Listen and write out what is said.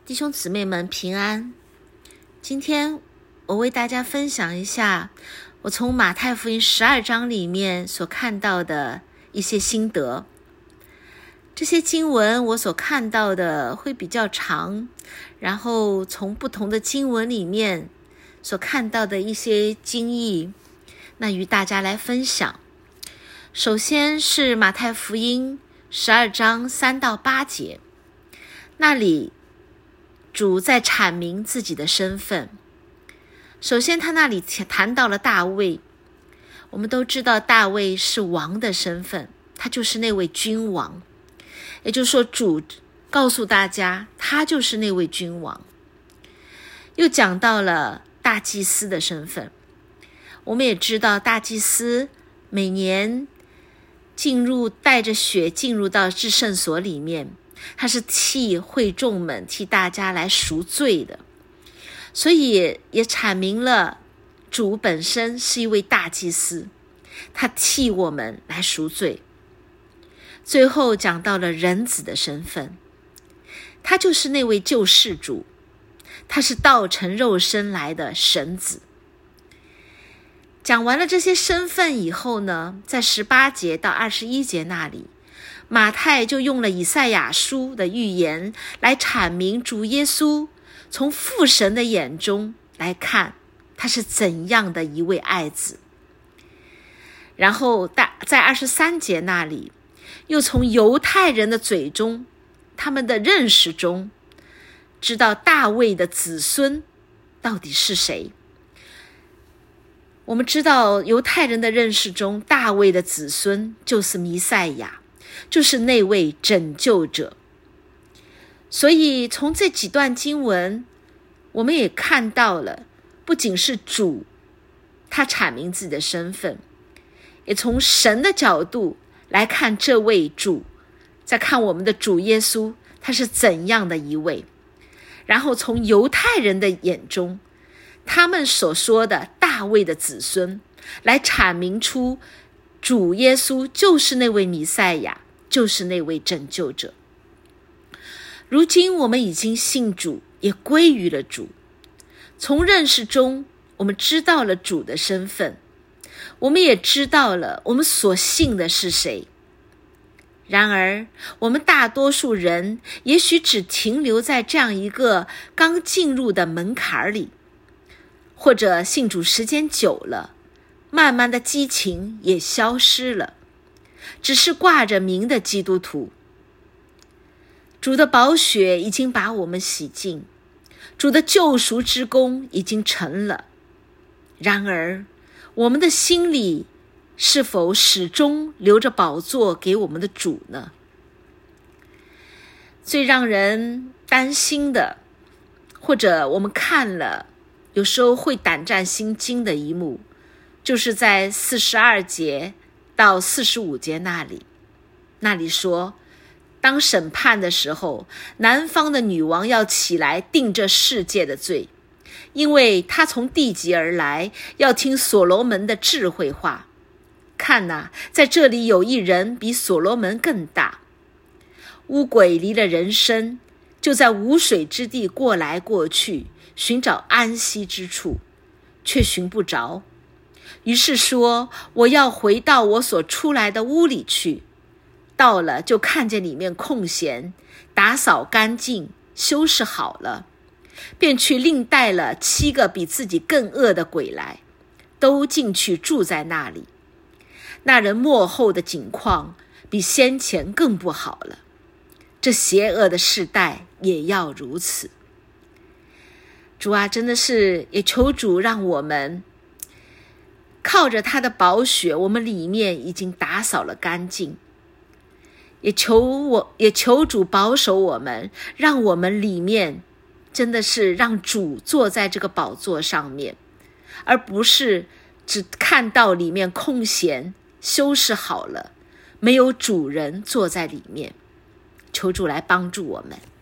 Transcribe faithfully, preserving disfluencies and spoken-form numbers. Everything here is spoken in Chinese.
弟兄姊妹们平安。今天我为大家分享一下我从马太福音十二章里面所看到的一些心得。这些经文我所看到的会比较长，然后从不同的经文里面所看到的一些经义，那与大家来分享。首先是马太福音十二章三到八节，那里主在阐明自己的身份。首先他那里谈到了大卫，我们都知道大卫是王的身份，他就是那位君王，也就是说主告诉大家他就是那位君王。又讲到了大祭司的身份，我们也知道大祭司每年进入带着血进入到至圣所里面，他是替会众们替大家来赎罪的，所以也阐明了主本身是一位大祭司，他替我们来赎罪。最后讲到了人子的身份，他就是那位救世主，他是道成肉身来的神子。讲完了这些身份以后呢，在十八节到二十一节那里，马太就用了以赛亚书的预言来阐明主耶稣从父神的眼中来看他是怎样的一位爱子。然后在二十三节那里又从犹太人的嘴中，他们的认识中知道大卫的子孙到底是谁。我们知道犹太人的认识中，大卫的子孙就是弥赛亚，就是那位拯救者。所以从这几段经文我们也看到了，不仅是主他阐明自己的身份，也从神的角度来看这位主，再看我们的主耶稣他是怎样的一位。然后从犹太人的眼中，他们所说的大卫的子孙来阐明出主耶稣就是那位弥赛亚，就是那位拯救者。如今我们已经信主，也归于了主。从认识中我们知道了主的身份，我们也知道了我们所信的是谁。然而我们大多数人也许只停留在这样一个刚进入的门槛里，或者信主时间久了，慢慢的激情也消失了，只是挂着名的基督徒。主的宝血已经把我们洗净，主的救赎之功已经成了。然而我们的心里是否始终留着宝座给我们的主呢？最让人担心的，或者我们看了有时候会胆战心惊的一幕，就是在四十二节到四十五节那里，那里说，当审判的时候，南方的女王要起来定这世界的罪，因为她从地极而来，要听所罗门的智慧话。看哪，在这里有一人比所罗门更大。污鬼离了人身，就在无水之地过来过去，寻找安息之处，却寻不着。于是说，我要回到我所出来的屋里去。到了，就看见里面空闲，打扫干净，修饰好了，便去另带了七个比自己更恶的鬼来，都进去住在那里。那人末后的景况比先前更不好了，这邪恶的世代也要如此。主啊，真的是也求主让我们靠着他的宝血，我们里面已经打扫了干净，也求我也求主保守我们，让我们里面真的是让主坐在这个宝座上面，而不是只看到里面空闲修饰好了，没有主人坐在里面。求主来帮助我们。